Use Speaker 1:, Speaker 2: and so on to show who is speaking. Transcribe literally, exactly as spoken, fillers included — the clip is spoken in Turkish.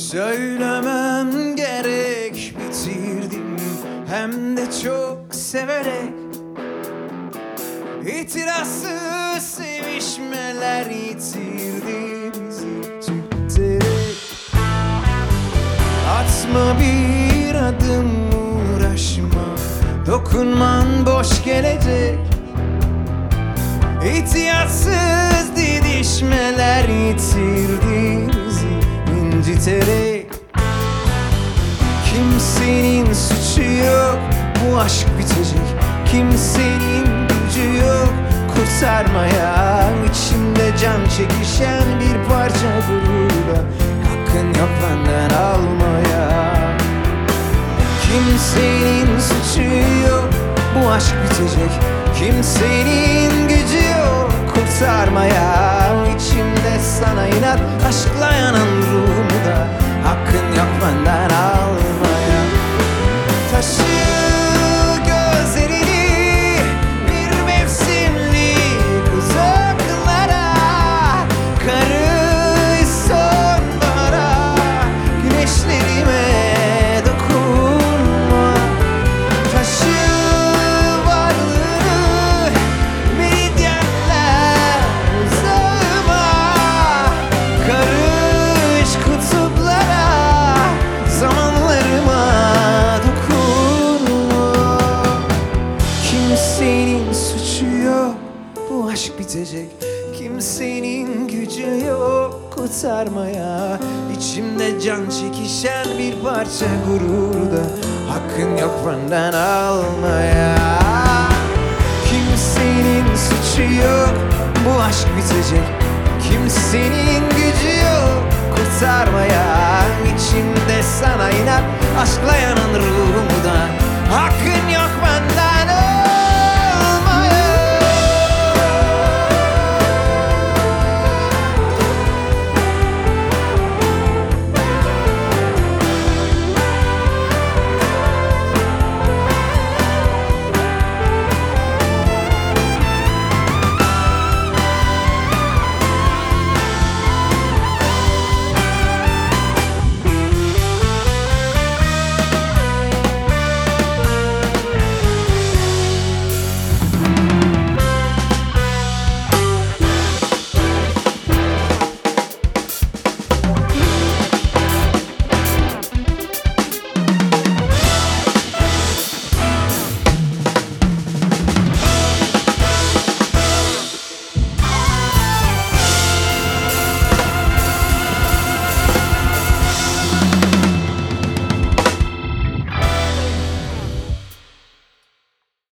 Speaker 1: Söylemem gerek, bitirdim hem de çok severek. İtirazsız sevişmeler yitirdi bizi tüterek. Atma bir adım, uğraşma, dokunman boş gelecek. İhtiyatsız didişmeler yitirdi bizi inciterek. Kimsenin suçu yok, bu aşk bitecek. Kimsenin gücü yok kurtarmaya. İçimde can çekişen bir parça gururla, hakkın yok benden almaya. Kimsenin suçu yok, bu aşk bitecek. Kimsenin gücü yok kurtarmaya. İçimde sana inat, aşkla yanan ruhumu da, hakkın yok benden almaya. Taşı gözlerini bir mevsimlik uzaklara, karış sonbahara, güneşlerime dokunma. Taşı varlığını meridyenler uzağıma, karış kutuplara, zamanlarıma dokunma. Kimsenin suçu yok, bu aşk bitecek. Kimsenin gücü yok kurtarmaya. İçimde can çekişen bir parça gurur da, hakkın yok benden almaya. Kimsenin suçu yok, bu aşk bitecek. Kimsenin gücü yok kurtarmaya. İçimde sana inat, aşkla yanan ruhumu da, hakkın yok benden